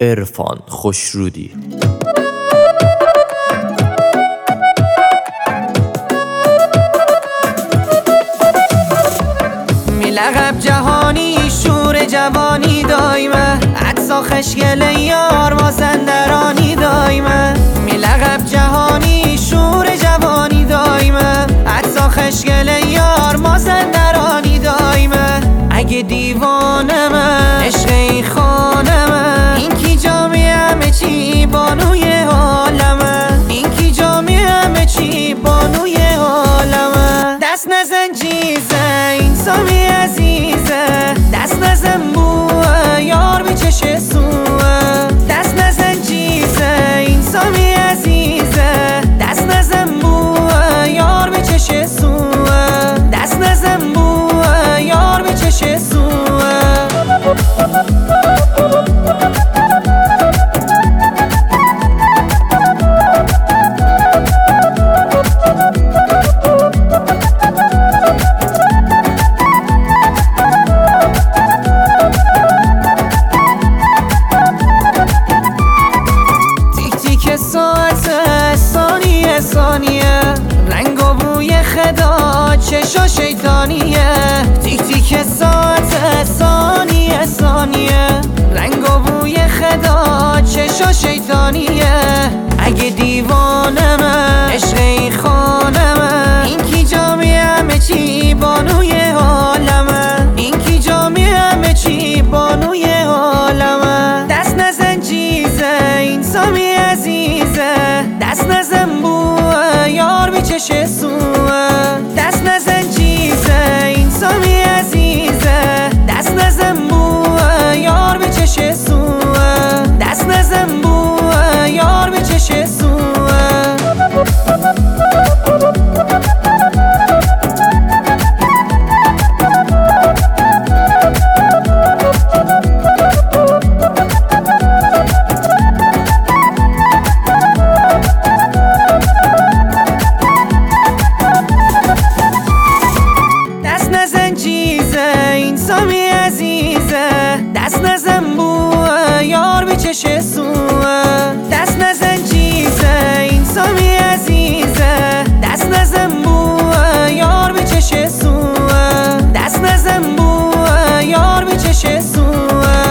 عرفان خوشرودی. لقب جهانی شور جوانی دایمه عطسا خشگل یار مازندرانی دایمه لقب جهانی شور جوانی دایمه عطسا خشگل یار مازندرانی دایمه اگه دیوانمه عشق این خانمه این کی جامی همه چی بانوی حالمه این کی جامی همه چی بانوی حالمه دست نزن جیزه این سامی عزیزه دست نزن بوه یار میچشه سوه دست نزن جیزه این سامی عزیزه دست نزن بوه یار میچشه سوه دست نزن بوه یار میچشه سوه ثانیه رنگ و بوی خدا چشا شیطانیه تیک تیک ساعت ثانیه ثانیه رنگ و بوی خدا چشا شیطانیه اگه دیوانمه عشق این خانمه این کی جامی همه چی بانوی حالمه این کی جامی همه چی بانوی حالمه دست نزن جیزه این سامی عزیزه دست نزن یار میچشه سوه دست نزن جیزه این سامی عزیزه دست نزن بوه یار میچشه سوه دست نزن بوه یار میچشه سوه سامی عزیزه دست نزن بوه یار میچشه سوه دست نزن جیزه این سامی عزیزه دست نزن بوه یار میچشه سوه دست نزن بوه یار میچشه سوه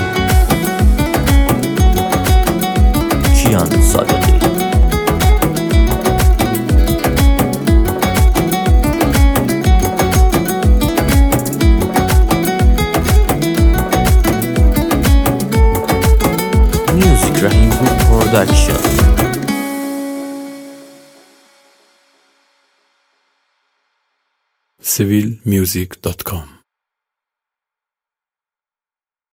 کیان صادقی. Rahim Production. civilmusic.com